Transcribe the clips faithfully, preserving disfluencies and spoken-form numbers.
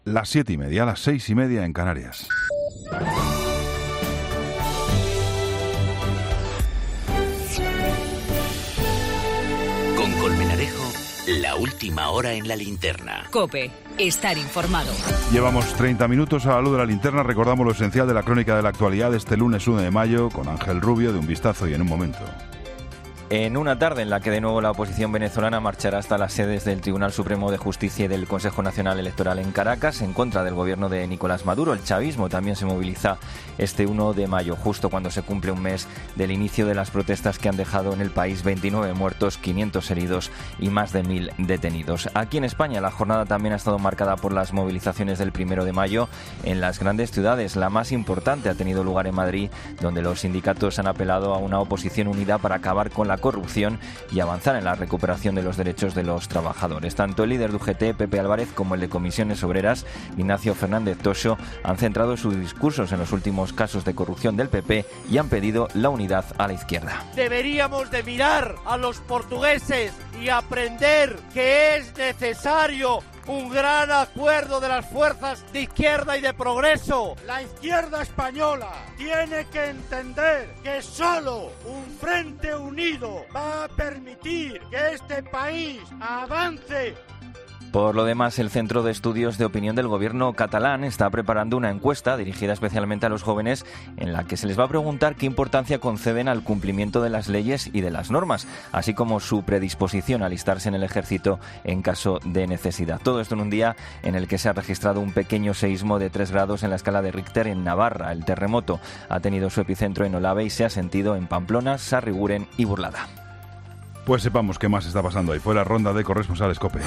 Las siete y media, las seis y media en Canarias. Con Colmenarejo, la última hora en la linterna. COPE, estar informado. Llevamos treinta minutos a la luz de la linterna. Recordamos lo esencial de la crónica de la actualidad de este lunes uno de mayo con Ángel Rubio de Un Vistazo y en un momento. En una tarde en la que de nuevo la oposición venezolana marchará hasta las sedes del Tribunal Supremo de Justicia y del Consejo Nacional Electoral en Caracas en contra del gobierno de Nicolás Maduro. El chavismo también se moviliza este uno de mayo, justo cuando se cumple un mes del inicio de las protestas que han dejado en el país veintinueve muertos, quinientos heridos y más de mil detenidos. Aquí en España la jornada también ha estado marcada por las movilizaciones del primero de mayo en las grandes ciudades. La más importante ha tenido lugar en Madrid, donde los sindicatos han apelado a una oposición unida para acabar con la corrupción y avanzar en la recuperación de los derechos de los trabajadores. Tanto el líder de U G T, Pepe Álvarez, como el de Comisiones Obreras, Ignacio Fernández Toxo, han centrado sus discursos en los últimos casos de corrupción del P P y han pedido la unidad a la izquierda. Deberíamos de mirar a los portugueses y aprender que es necesario un gran acuerdo de las fuerzas de izquierda y de progreso. La izquierda española tiene que entender que solo un frente unido va a permitir que este país avance. Por lo demás, el Centro de Estudios de Opinión del Gobierno catalán está preparando una encuesta dirigida especialmente a los jóvenes en la que se les va a preguntar qué importancia conceden al cumplimiento de las leyes y de las normas, así como su predisposición a alistarse en el ejército en caso de necesidad. Todo esto en un día en el que se ha registrado un pequeño seísmo de tres grados en la escala de Richter en Navarra. El terremoto ha tenido su epicentro en Olave y se ha sentido en Pamplona, Sarriguren y Burlada. Pues sepamos qué más está pasando ahí. Fue la ronda de corresponsales COPE.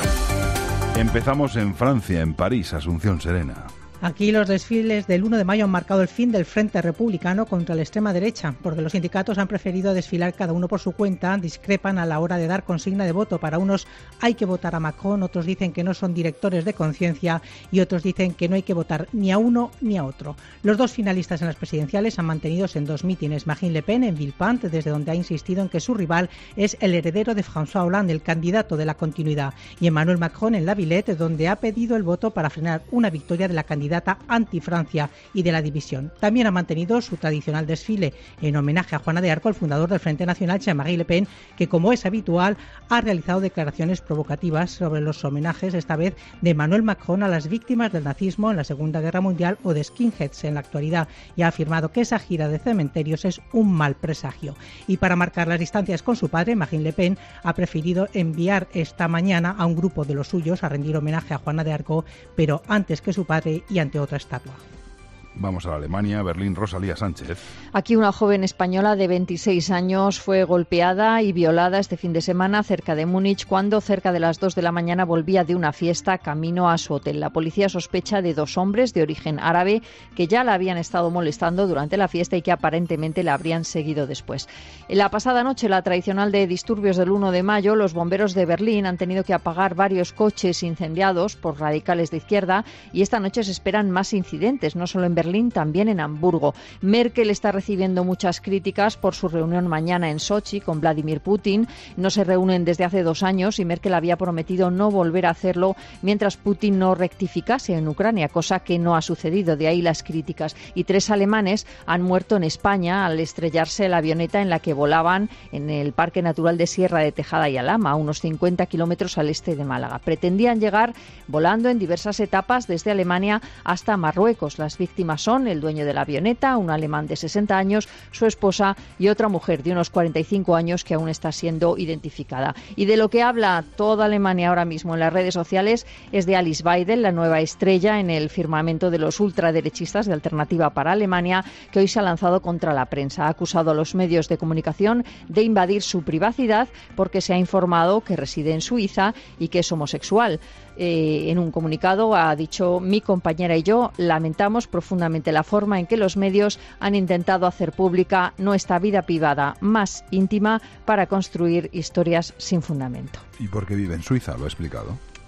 Empezamos en Francia, en París, Asunción Serena. Aquí los desfiles del uno de mayo han marcado el fin del Frente Republicano contra la extrema derecha, porque los sindicatos han preferido desfilar cada uno por su cuenta, discrepan a la hora de dar consigna de voto. Para unos hay que votar a Macron, otros dicen que no son directores de conciencia y otros dicen que no hay que votar ni a uno ni a otro. Los dos finalistas en las presidenciales han mantenidos en dos mítines. Marine Le Pen en Villepinte, desde donde ha insistido en que su rival es el heredero de François Hollande, el candidato de la continuidad, y Emmanuel Macron en La Villette, donde ha pedido el voto para frenar una victoria de la candidata anti-Francia y de la división. También ha mantenido su tradicional desfile en homenaje a Juana de Arco, el fundador del Frente Nacional, Jean-Marie Le Pen, que, como es habitual, ha realizado declaraciones provocativas sobre los homenajes, esta vez de Emmanuel Macron, a las víctimas del nazismo en la Segunda Guerra Mundial o de skinheads en la actualidad, y ha afirmado que esa gira de cementerios es un mal presagio. Y para marcar las distancias con su padre, Marine Le Pen ha preferido enviar esta mañana a un grupo de los suyos a rendir homenaje a Juana de Arco, pero antes que su padre y ante otra estatua. Vamos a la Alemania, Berlín, Rosalía Sánchez. Aquí una joven española de veintiséis años fue golpeada y violada este fin de semana cerca de Múnich cuando cerca de las dos de la mañana volvía de una fiesta camino a su hotel. La policía sospecha de dos hombres de origen árabe que ya la habían estado molestando durante la fiesta y que aparentemente la habrían seguido después. En la pasada noche, la tradicional de disturbios del uno de mayo, los bomberos de Berlín han tenido que apagar varios coches incendiados por radicales de izquierda y esta noche se esperan más incidentes, no solo en Berlín, Berlín, también en Hamburgo. Merkel está recibiendo muchas críticas por su reunión mañana en Sochi con Vladimir Putin. No se reúnen desde hace dos años y Merkel había prometido no volver a hacerlo mientras Putin no rectificase en Ucrania, cosa que no ha sucedido, de ahí las críticas. Y tres alemanes han muerto en España al estrellarse la avioneta en la que volaban en el Parque Natural de Sierra de Tejada y Alhama, a unos cincuenta kilómetros al este de Málaga. Pretendían llegar volando en diversas etapas desde Alemania hasta Marruecos. Las víctimas son el dueño de la avioneta, un alemán de sesenta años, su esposa y otra mujer de unos cuarenta y cinco años que aún está siendo identificada. Y de lo que habla toda Alemania ahora mismo en las redes sociales es de Alice Weidel, la nueva estrella en el firmamento de los ultraderechistas de Alternativa para Alemania, que hoy se ha lanzado contra la prensa. Ha acusado a los medios de comunicación de invadir su privacidad porque se ha informado que reside en Suiza y que es homosexual. Eh, en un comunicado ha dicho: mi compañera y yo lamentamos profundamente la forma en que los medios han intentado hacer pública nuestra vida privada más íntima para construir historias sin fundamento. ¿Y por qué vive en Suiza? Lo ha explicado.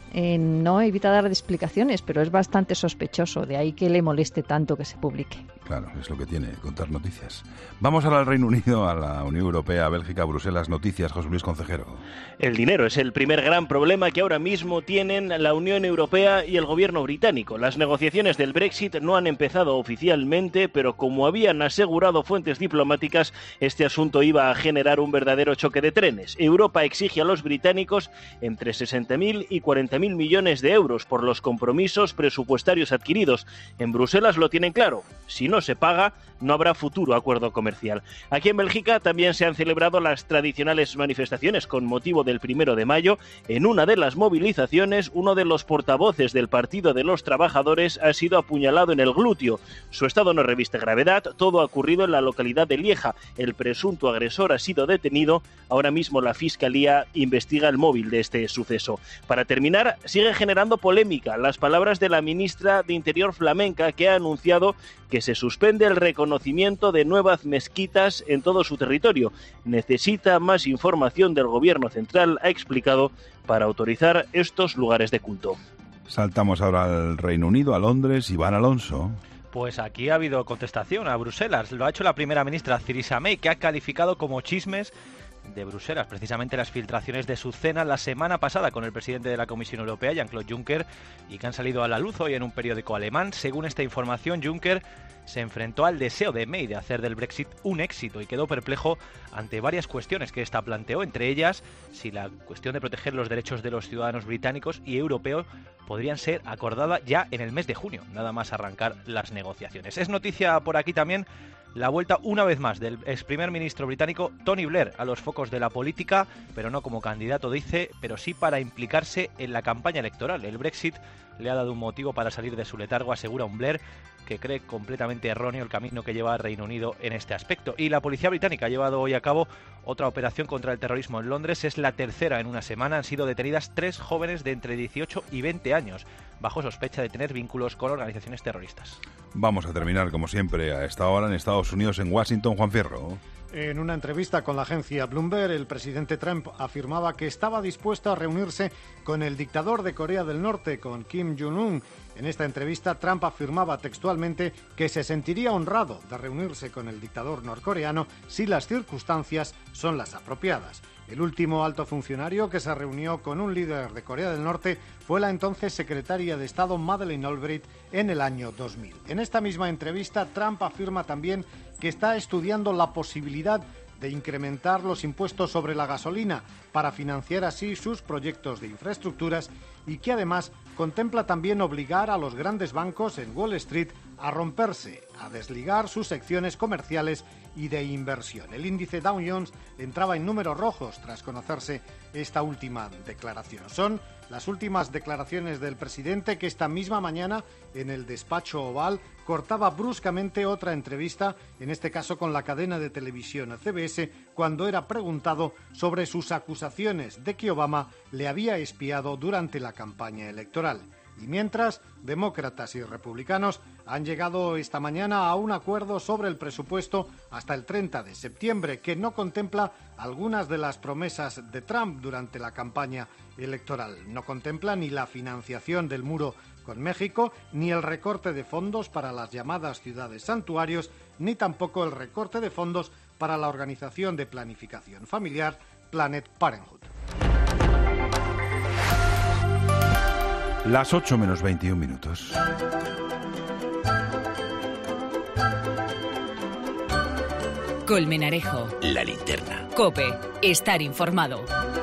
Eh, no evita dar explicaciones, pero es bastante sospechoso, de ahí que le moleste tanto que se publique. Claro, es lo que tiene, contar noticias. Vamos ahora al Reino Unido, a la Unión Europea, a Bélgica, a Bruselas. Noticias, José Luis Concejero. El dinero es el primer gran problema que ahora mismo tienen la Unión Europea y el gobierno británico. Las negociaciones del Brexit no han empezado oficialmente, pero como habían asegurado fuentes diplomáticas, este asunto iba a generar un verdadero choque de trenes. Europa exige a los británicos entre sesenta mil y cuarenta mil millones de euros por los compromisos presupuestarios adquiridos. En Bruselas lo tienen claro. Si no se paga, no habrá futuro acuerdo comercial. Aquí en Bélgica también se han celebrado las tradicionales manifestaciones con motivo del primero de mayo. En una de las movilizaciones, uno de los portavoces del Partido de los Trabajadores ha sido apuñalado en el glúteo. Su estado no reviste gravedad. Todo ha ocurrido en la localidad de Lieja. El presunto agresor ha sido detenido. Ahora mismo la Fiscalía investiga el móvil de este suceso. Para terminar, sigue generando polémica las palabras de la ministra de Interior flamenca, que ha anunciado que se suspende el reconocimiento de nuevas mezquitas en todo su territorio. Necesita más información del gobierno central, ha explicado, para autorizar estos lugares de culto. Saltamos ahora al Reino Unido, a Londres. Iván Alonso. Pues aquí ha habido contestación a Bruselas. Lo ha hecho la primera ministra Theresa May, que ha calificado como chismes de Bruselas precisamente las filtraciones de su cena la semana pasada con el presidente de la Comisión Europea, Jean-Claude Juncker, y que han salido a la luz hoy en un periódico alemán. Según esta información, Juncker se enfrentó al deseo de May de hacer del Brexit un éxito y quedó perplejo ante varias cuestiones que ésta planteó, entre ellas si la cuestión de proteger los derechos de los ciudadanos británicos y europeos podrían ser acordada ya en el mes de junio, nada más arrancar las negociaciones. Es noticia por aquí también la vuelta una vez más del ex primer ministro británico Tony Blair a los focos de la política, pero no como candidato, dice, pero sí para implicarse en la campaña electoral. El Brexit le ha dado un motivo para salir de su letargo, asegura un Blair, que cree completamente erróneo el camino que lleva Reino Unido en este aspecto. Y la policía británica ha llevado hoy a cabo otra operación contra el terrorismo en Londres. Es la tercera en una semana. Han sido detenidas tres jóvenes de entre dieciocho y veinte años, bajo sospecha de tener vínculos con organizaciones terroristas. Vamos a terminar, como siempre, a esta hora en Estados Unidos, en Washington. Juan Fierro. En una entrevista con la agencia Bloomberg, el presidente Trump afirmaba que estaba dispuesto a reunirse con el dictador de Corea del Norte, con Kim Jong-un. En esta entrevista, Trump afirmaba textualmente que se sentiría honrado de reunirse con el dictador norcoreano si las circunstancias son las apropiadas. El último alto funcionario que se reunió con un líder de Corea del Norte fue la entonces secretaria de Estado Madeleine Albright en el año dos mil. En esta misma entrevista, Trump afirma también que está estudiando la posibilidad de incrementar los impuestos sobre la gasolina para financiar así sus proyectos de infraestructuras y que además contempla también obligar a los grandes bancos en Wall Street a romperse, a desligar sus secciones comerciales y de inversión. El índice Dow Jones entraba en números rojos tras conocerse esta última declaración. Son las últimas declaraciones del presidente, que esta misma mañana en el despacho Oval cortaba bruscamente otra entrevista, en este caso con la cadena de televisión C B S, cuando era preguntado sobre sus acusaciones de que Obama le había espiado durante la campaña electoral. Y mientras, demócratas y republicanos han llegado esta mañana a un acuerdo sobre el presupuesto hasta el treinta de septiembre, que no contempla algunas de las promesas de Trump durante la campaña electoral. No contempla ni la financiación del muro con México, ni el recorte de fondos para las llamadas ciudades santuarios, ni tampoco el recorte de fondos para la organización de planificación familiar Planet Parenthood. Las ocho menos veintiún minutos. Colmenarejo. La linterna. COPE. Estar informado.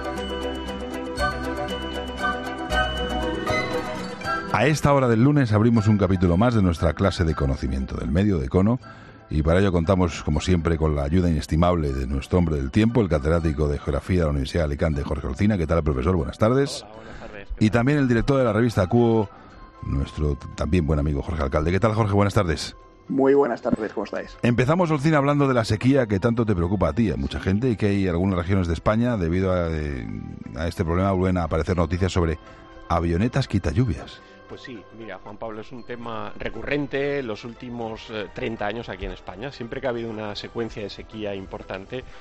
A esta hora del lunes abrimos un capítulo más de nuestra clase de conocimiento del medio de Econo, y para ello contamos, como siempre, con la ayuda inestimable de nuestro hombre del tiempo, el catedrático de Geografía de la Universidad de Alicante, Jorge Olcina. ¿Qué tal, profesor? Buenas tardes. Hola, buenas tardes. Y también el director de la revista Cuo, nuestro también buen amigo Jorge Alcalde. ¿Qué tal, Jorge? Buenas tardes. Muy buenas tardes, ¿cómo estáis? Empezamos, Olcina, hablando de la sequía que tanto te preocupa a ti, a mucha gente, y que hay algunas regiones de España, debido a, a este problema, vuelven a aparecer noticias sobre avionetas quitalluvias. Pues sí, mira, Juan Pablo, es un tema recurrente en los últimos eh, treinta años aquí en España. Siempre que ha habido una secuencia de sequía importante,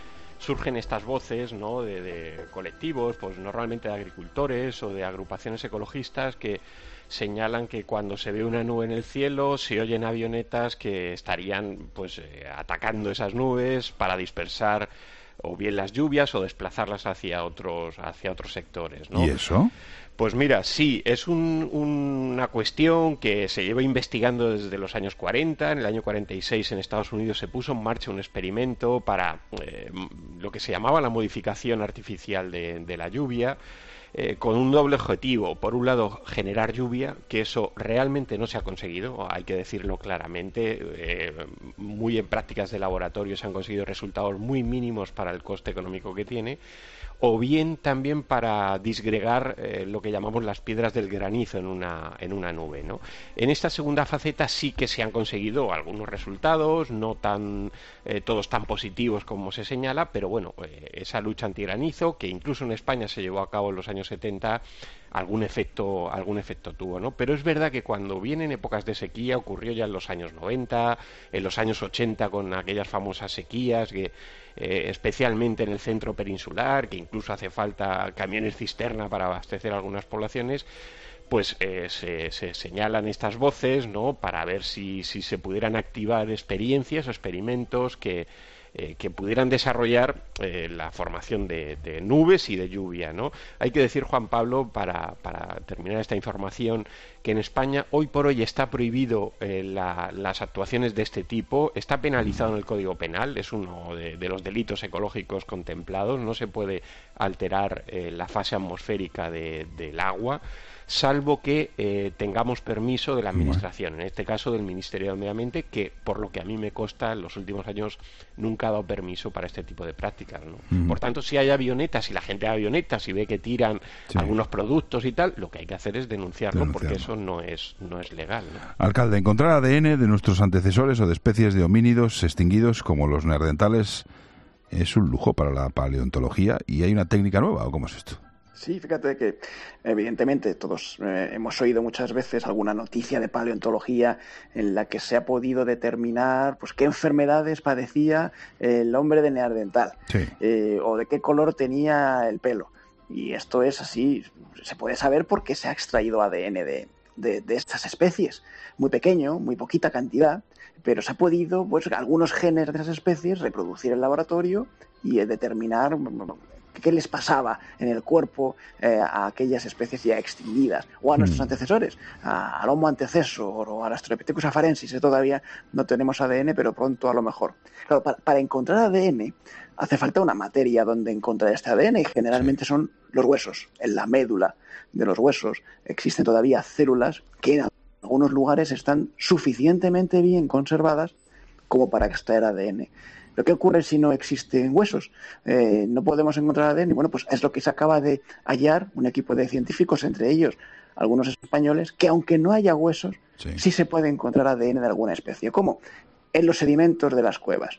surgen estas voces, ¿no?, de, de colectivos, pues normalmente de agricultores o de agrupaciones ecologistas que señalan que cuando se ve una nube en el cielo se oyen avionetas que estarían pues eh, atacando esas nubes para dispersar o bien las lluvias o desplazarlas hacia otros hacia otros sectores, ¿no? ¿Y eso? Pues mira, sí, es un, una cuestión que se lleva investigando desde los años cuarenta. En el año cuarenta y seis en Estados Unidos se puso en marcha un experimento para eh, lo que se llamaba la modificación artificial de, de la lluvia, eh, con un doble objetivo. Por un lado, generar lluvia, que eso realmente no se ha conseguido, hay que decirlo claramente. Eh, muy en prácticas de laboratorio se han conseguido resultados muy mínimos para el coste económico que tiene. O bien también para disgregar eh, lo que llamamos las piedras del granizo en una, en una nube, ¿no? En esta segunda faceta sí que se han conseguido algunos resultados, no tan eh, todos tan positivos como se señala, pero bueno, eh, esa lucha antigranizo, que incluso en España se llevó a cabo en los años setenta, algún efecto, algún efecto tuvo, ¿no? Pero es verdad que cuando vienen épocas de sequía, ocurrió ya en los años noventa, en los años ochenta con aquellas famosas sequías que Eh, especialmente en el centro peninsular, que incluso hace falta camiones cisterna para abastecer algunas poblaciones, pues eh, se, se señalan estas voces, ¿no?, para ver si, si se pudieran activar experiencias o experimentos que, eh, que pudieran desarrollar eh, la formación de, de nubes y de lluvia, ¿no? Hay que decir, Juan Pablo, para, para terminar esta información, que en España hoy por hoy está prohibido eh, la, las actuaciones de este tipo, está penalizado en el Código Penal, es uno de, de los delitos ecológicos contemplados, no se puede alterar eh, la fase atmosférica de, del agua, salvo que eh, tengamos permiso de la Administración, en este caso del Ministerio de Medio Ambiente, que por lo que a mí me consta en los últimos años nunca ha dado permiso para este tipo de prácticas, ¿no? Uh-huh. Por tanto, si hay avionetas, si la gente de avionetas y ve que tiran sí. algunos productos y tal, lo que hay que hacer es denunciarlo, denunciarlo. porque eso no es, no es legal, ¿no? Alcalde, encontrar A D N de nuestros antecesores o de especies de homínidos extinguidos como los neandertales es un lujo para la paleontología, y hay una técnica nueva, ¿o cómo es esto? Sí, fíjate que evidentemente todos eh, hemos oído muchas veces alguna noticia de paleontología en la que se ha podido determinar pues qué enfermedades padecía el hombre de Neandertal, sí. eh, o de qué color tenía el pelo. Y esto es así, se puede saber porque se ha extraído A D N de, de, de estas especies. Muy pequeño, muy poquita cantidad, pero se ha podido, pues, algunos genes de esas especies reproducir en laboratorio y eh, determinar qué les pasaba en el cuerpo eh, a aquellas especies ya extinguidas, o a nuestros mm. antecesores, a, al Homo antecesor o al Australopithecus afarensis. Todavía no tenemos A D N, pero pronto a lo mejor. Claro, para, para encontrar A D N hace falta una materia donde encontrar este A D N, y generalmente son los huesos. En la médula de los huesos existen todavía células que en algunos lugares están suficientemente bien conservadas como para extraer A D N. ¿Pero qué ocurre si no existen huesos? Eh, ¿No podemos encontrar A D N? Bueno, pues es lo que se acaba de hallar un equipo de científicos, entre ellos algunos españoles, que aunque no haya huesos, sí, sí se puede encontrar A D N de alguna especie. ¿Cómo? En los sedimentos de las cuevas.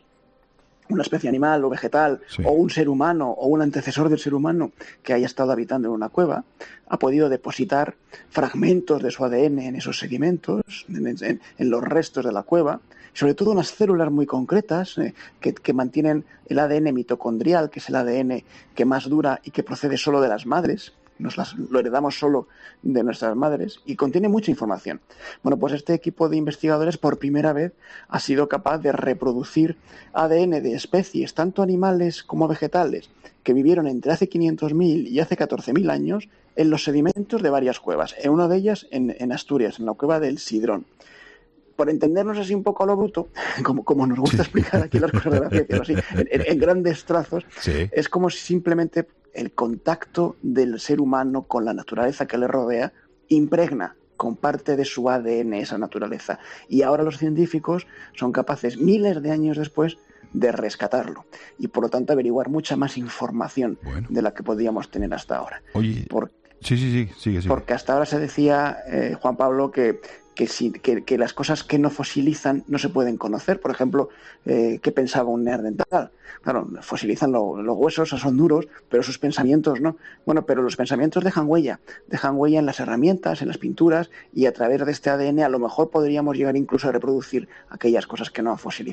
Una especie animal o vegetal, sí, o un ser humano o un antecesor del ser humano que haya estado habitando en una cueva ha podido depositar fragmentos de su A D N en esos sedimentos, en, en, en los restos de la cueva, sobre todo unas células muy concretas eh, que, que mantienen el A D N mitocondrial, que es el A D N que más dura y que procede solo de las madres. Nos las, lo heredamos solo de nuestras madres, y contiene mucha información. Bueno, pues este equipo de investigadores por primera vez ha sido capaz de reproducir A D N de especies, tanto animales como vegetales, que vivieron entre hace quinientos mil y hace catorce mil años en los sedimentos de varias cuevas, en una de ellas en, en Asturias, en la cueva del Sidrón. Por entendernos así un poco a lo bruto, como, como nos gusta sí. explicar aquí las cosas de la ciencia, así, en, en, en grandes trazos, sí. es como si simplemente el contacto del ser humano con la naturaleza que le rodea impregna con parte de su A D N esa naturaleza. Y ahora los científicos son capaces, miles de años después, de rescatarlo y, por lo tanto, averiguar mucha más información bueno. de la que podíamos tener hasta ahora. Oye, Por, sí, sí, sí, sigue, sigue. Porque hasta ahora se decía, eh, Juan Pablo, que Que, si, que, que las cosas que no fosilizan no se pueden conocer. Por ejemplo, eh, ¿qué pensaba un neandertal? Claro, fosilizan lo, los huesos, son duros, pero sus pensamientos no. Bueno, pero los pensamientos dejan huella, dejan huella en las herramientas, en las pinturas, y a través de este A D N a lo mejor podríamos llegar incluso a reproducir aquellas cosas que no han fosilizado.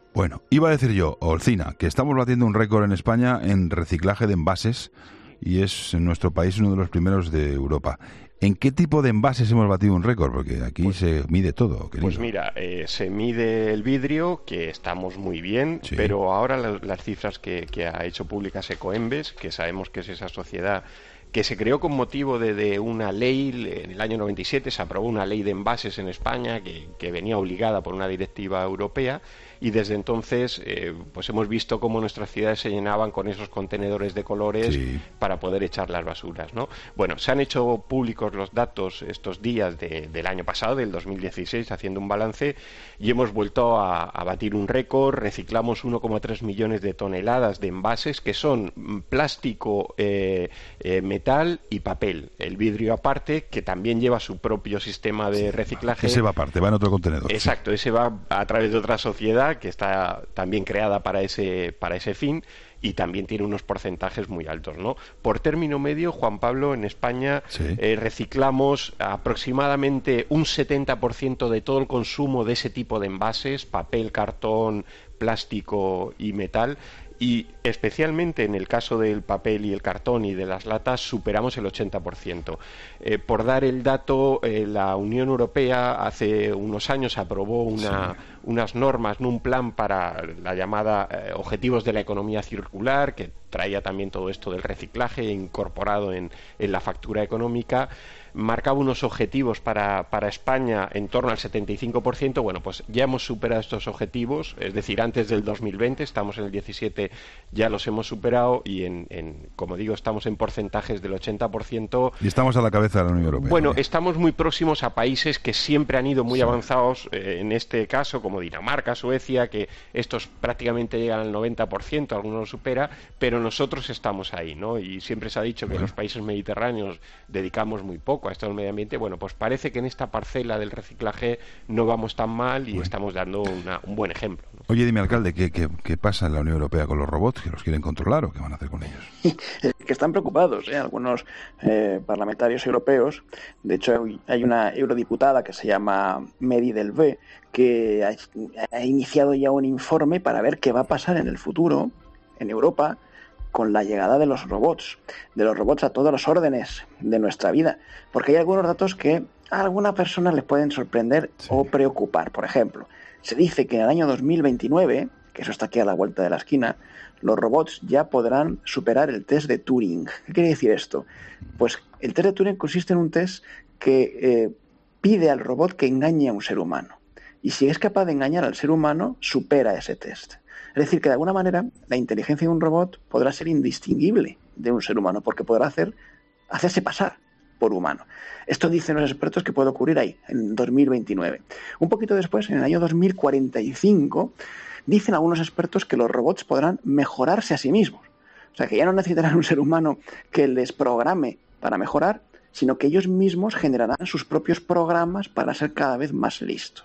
Bueno, iba a decir yo, Olcina, que estamos batiendo un récord en España en reciclaje de envases y es en nuestro país uno de los primeros de Europa. ¿En qué tipo de envases hemos batido un récord? Porque aquí pues, se mide todo, querido. Pues mira, eh, se mide el vidrio, que estamos muy bien, sí. Pero ahora la, las cifras que, que ha hecho públicas Ecoembes, que sabemos que es esa sociedad que se creó con motivo de, de una ley, en el año noventa y siete se aprobó una ley de envases en España que, que venía obligada por una directiva europea, y desde entonces eh, pues hemos visto cómo nuestras ciudades se llenaban con esos contenedores de colores sí. para poder echar las basuras, ¿no? Bueno, se han hecho públicos los datos estos días de, del año pasado, del dos mil dieciséis, haciendo un balance, y hemos vuelto a, a batir un récord. Reciclamos uno coma tres millones de toneladas de envases, que son plástico, eh, eh, metal y papel. El vidrio aparte, que también lleva su propio sistema de reciclaje. Ese va aparte, va en otro contenedor. Exacto, sí. Ese va a través de otra sociedad que está también creada para ese, para ese fin, y también tiene unos porcentajes muy altos, ¿no? Por término medio, Juan Pablo, en España sí. eh, reciclamos aproximadamente un setenta por ciento de todo el consumo de ese tipo de envases, papel, cartón, plástico y metal. Y especialmente en el caso del papel y el cartón y de las latas superamos el ochenta por ciento. Eh, por dar el dato, eh, la Unión Europea hace unos años aprobó una, sí. unas normas, ¿no? Un plan para la llamada eh, Objetivos de la Economía Circular, que traía también todo esto del reciclaje incorporado en, en la factura económica. Marcaba unos objetivos para, para España en torno al setenta y cinco por ciento. Bueno, pues ya hemos superado estos objetivos, es decir, antes del dos mil veinte, estamos en el diecisiete, ya los hemos superado, y en, en como digo, estamos en porcentajes del ochenta por ciento. Y estamos a la cabeza de la Unión Europea. Bueno, ¿sí? Estamos muy próximos a países que siempre han ido muy sí. avanzados, eh, en este caso, como Dinamarca, Suecia, que estos prácticamente llegan al noventa por ciento, algunos lo supera, pero nosotros estamos ahí, ¿no? Y siempre se ha dicho que bueno. los países mediterráneos dedicamos muy poco a esto del medio ambiente. Bueno, pues parece que en esta parcela del reciclaje no vamos tan mal y bueno. estamos dando una, un buen ejemplo, ¿no? Oye, dime, alcalde, ¿qué, qué, ¿qué pasa en la Unión Europea con los robots? ¿Que los quieren controlar o qué van a hacer con ellos? Que están preocupados, ¿eh? Algunos eh, parlamentarios europeos. De hecho, hay una eurodiputada que se llama Mary Delvaux, que ha, ha iniciado ya un informe para ver qué va a pasar en el futuro en Europa con la llegada de los robots, de los robots a todos los órdenes de nuestra vida, porque hay algunos datos que a alguna persona les pueden sorprender sí. o preocupar. Por ejemplo, se dice que en el año dos mil veintinueve, que eso está aquí a la vuelta de la esquina, los robots ya podrán superar el test de Turing. ¿Qué quiere decir esto? Pues el test de Turing consiste en un test que eh, pide al robot que engañe a un ser humano, y si es capaz de engañar al ser humano, supera ese test. Es decir, que de alguna manera la inteligencia de un robot podrá ser indistinguible de un ser humano, porque podrá hacer, hacerse pasar por humano. Esto dicen los expertos que puede ocurrir ahí, en dos mil veintinueve. Un poquito después, en el año dos mil cuarenta y cinco, dicen algunos expertos que los robots podrán mejorarse a sí mismos. O sea, que ya no necesitarán un ser humano que les programe para mejorar, sino que ellos mismos generarán sus propios programas para ser cada vez más listos.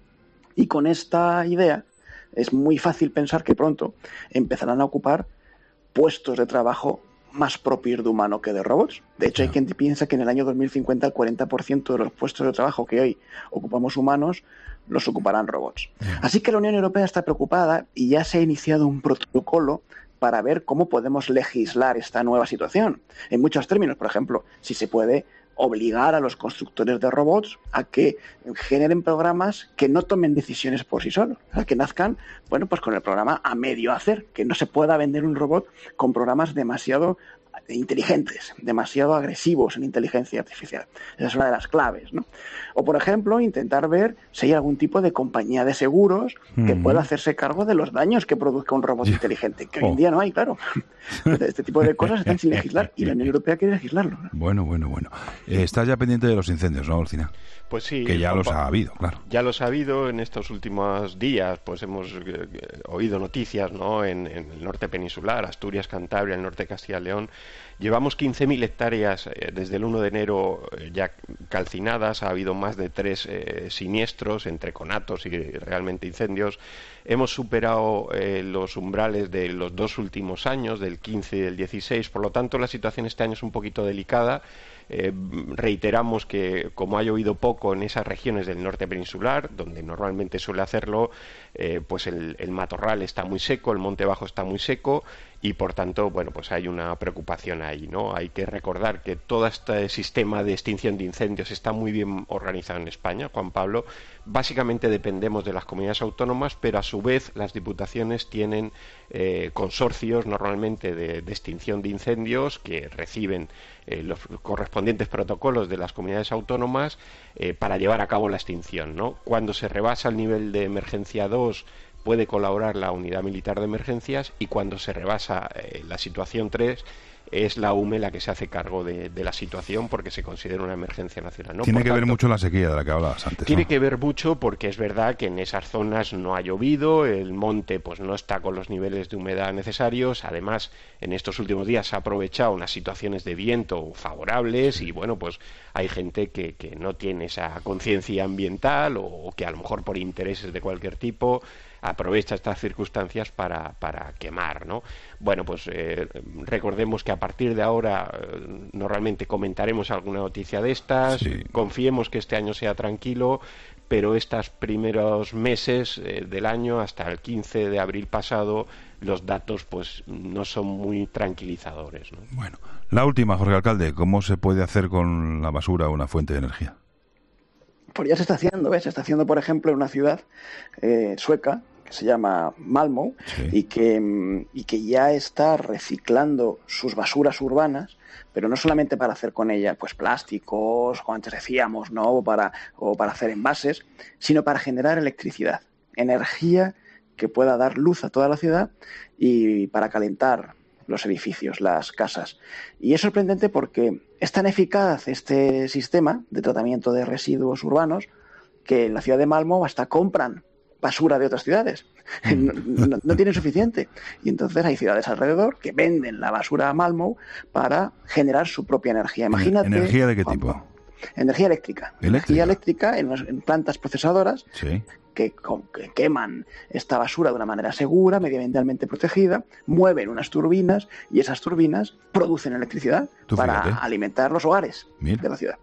Y con esta idea, es muy fácil pensar que pronto empezarán a ocupar puestos de trabajo más propios de humano que de robots. De hecho, hay quien piensa que en el año dos mil cincuenta el cuarenta por ciento de los puestos de trabajo que hoy ocupamos humanos los ocuparán robots. Así que la Unión Europea está preocupada y ya se ha iniciado un protocolo para ver cómo podemos legislar esta nueva situación. En muchos términos, por ejemplo, si se puede obligar a los constructores de robots a que generen programas que no tomen decisiones por sí solos, a que nazcan, bueno, pues con el programa a medio hacer, que no se pueda vender un robot con programas demasiado inteligentes, demasiado agresivos en inteligencia artificial. Esa es una de las claves, ¿no? O, por ejemplo, intentar ver si hay algún tipo de compañía de seguros que mm. pueda hacerse cargo de los daños que produzca un robot inteligente, que hoy en día no hay, claro. Este tipo de cosas están sin legislar y la Unión Europea quiere legislarlo, ¿no? Bueno, bueno, bueno. Eh, estás ya pendiente de los incendios, ¿no, Olcina? Pues sí. Que ya los ha habido, claro. Ya los ha habido en estos últimos días, pues hemos eh, oído noticias, ¿no? En, en el norte peninsular, Asturias, Cantabria, el norte de Castilla y León. Llevamos quince mil hectáreas eh, desde el uno de enero eh, ya calcinadas. Ha habido más de tres eh, siniestros entre conatos y realmente incendios. Hemos superado eh, los umbrales de los dos últimos años, del quince y del dieciséis. Por lo tanto, la situación este año es un poquito delicada. Eh, reiteramos que, como ha llovido poco en esas regiones del norte peninsular, donde normalmente suele hacerlo, eh, pues el, el matorral está muy seco, el monte bajo está muy seco, y por tanto, bueno, pues hay una preocupación ahí, ¿no? Hay que recordar que todo este sistema de extinción de incendios está muy bien organizado en España, Juan Pablo. Básicamente dependemos de las comunidades autónomas, pero a su vez las diputaciones tienen eh, consorcios normalmente de, de extinción de incendios que reciben eh, los correspondientes protocolos de las comunidades autónomas eh, para llevar a cabo la extinción, ¿no? Cuando se rebasa el nivel de emergencia dos, puede colaborar la unidad militar de emergencias, y cuando se rebasa eh, la situación tres, es la U M E la que se hace cargo de, de la situación porque se considera una emergencia nacional, ¿no? Tiene Por que tanto, ver mucho la sequía de la que hablabas antes, Tiene ¿no? que ver mucho porque es verdad que en esas zonas no ha llovido, el monte pues no está con los niveles de humedad necesarios, además en estos últimos días se ha aprovechado unas situaciones de viento favorables y bueno, pues hay gente que, que no tiene esa conciencia ambiental o, o que a lo mejor por intereses de cualquier tipo aprovecha estas circunstancias para, para quemar, ¿no? Bueno, pues eh, recordemos que a partir de ahora eh, normalmente comentaremos alguna noticia de estas, sí. Confiemos que este año sea tranquilo, pero estos primeros meses eh, del año, hasta el quince de abril pasado, los datos pues no son muy tranquilizadores, ¿no? Bueno, la última, Jorge Alcalde, ¿cómo se puede hacer con la basura una fuente de energía? Pues ya se está haciendo, ¿ves? Se está haciendo, por ejemplo, en una ciudad eh, sueca que se llama Malmö, sí. y, que, y que ya está reciclando sus basuras urbanas, pero no solamente para hacer con ella pues plásticos, como antes decíamos, ¿no? o, para, o para hacer envases, sino para generar electricidad, energía que pueda dar luz a toda la ciudad y para calentar los edificios, las casas. Y es sorprendente porque es tan eficaz este sistema de tratamiento de residuos urbanos que en la ciudad de Malmö hasta compran basura de otras ciudades. No, no, no tienen suficiente. Y entonces hay ciudades alrededor que venden la basura a Malmö para generar su propia energía. Imagínate. ¿Energía de qué tipo? Energía eléctrica. ¿Eléctrica? Energía eléctrica en, en plantas procesadoras, sí. que, que queman esta basura de una manera segura, medioambientalmente protegida, mueven unas turbinas y esas turbinas producen electricidad para fíjate. alimentar los hogares Mira. de la ciudad.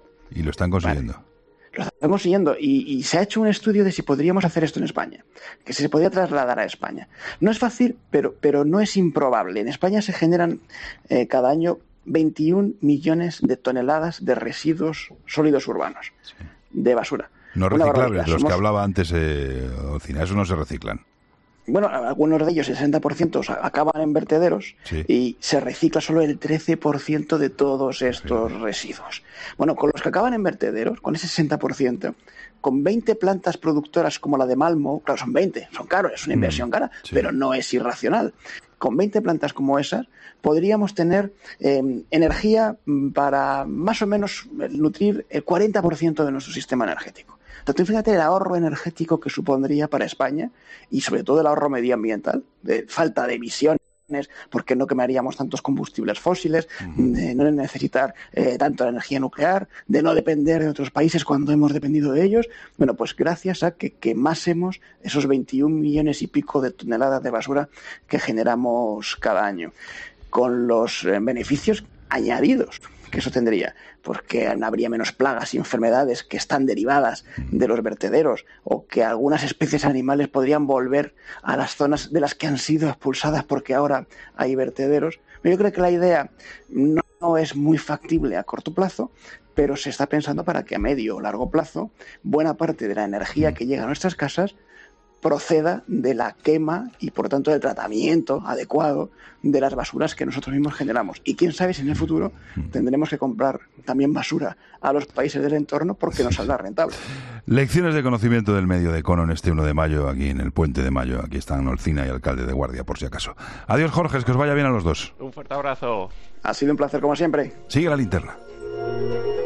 Y lo están consiguiendo. Vale. Lo estamos siguiendo y, y se ha hecho un estudio de si podríamos hacer esto en España, que se podría trasladar a España. No es fácil, pero, pero no es improbable. En España se generan eh, cada año veintiún millones de toneladas de residuos sólidos urbanos, sí. de basura. No reciclables, los Somos... que hablaba antes, eh, Ocina, esos no se reciclan. Bueno, algunos de ellos, el sesenta por ciento, acaban en vertederos, sí. y se recicla solo el trece por ciento de todos estos sí. residuos. Bueno, con los que acaban en vertederos, con ese sesenta por ciento, con veinte plantas productoras como la de Malmö, claro, son veinte, son caros, es una inversión mm, cara, sí. pero no es irracional. Con veinte plantas como esas, podríamos tener eh, energía para más o menos nutrir el cuarenta por ciento de nuestro sistema energético. Entonces, fíjate el ahorro energético que supondría para España y sobre todo el ahorro medioambiental, de falta de emisiones, porque no quemaríamos tantos combustibles fósiles, uh-huh. de no necesitar eh, tanto energía nuclear, de no depender de otros países cuando hemos dependido de ellos. Bueno, pues gracias a que quemásemos esos veintiún millones y pico de toneladas de basura que generamos cada año, con los eh, beneficios añadidos que eso tendría, porque habría menos plagas y enfermedades que están derivadas de los vertederos, o que algunas especies animales podrían volver a las zonas de las que han sido expulsadas porque ahora hay vertederos. Yo creo que la idea no, no es muy factible a corto plazo, pero se está pensando para que a medio o largo plazo buena parte de la energía que llega a nuestras casas proceda de la quema y por tanto del tratamiento adecuado de las basuras que nosotros mismos generamos. Y quién sabe si en el futuro tendremos que comprar también basura a los países del entorno porque nos saldrá rentable. Lecciones de conocimiento del medio de Cono en este uno de mayo, aquí en el Puente de Mayo. Aquí están Olcina y Alcalde de Guardia, por si acaso. Adiós, Jorge, que os vaya bien a los dos. Un fuerte abrazo. Ha sido un placer como siempre. Sigue la linterna.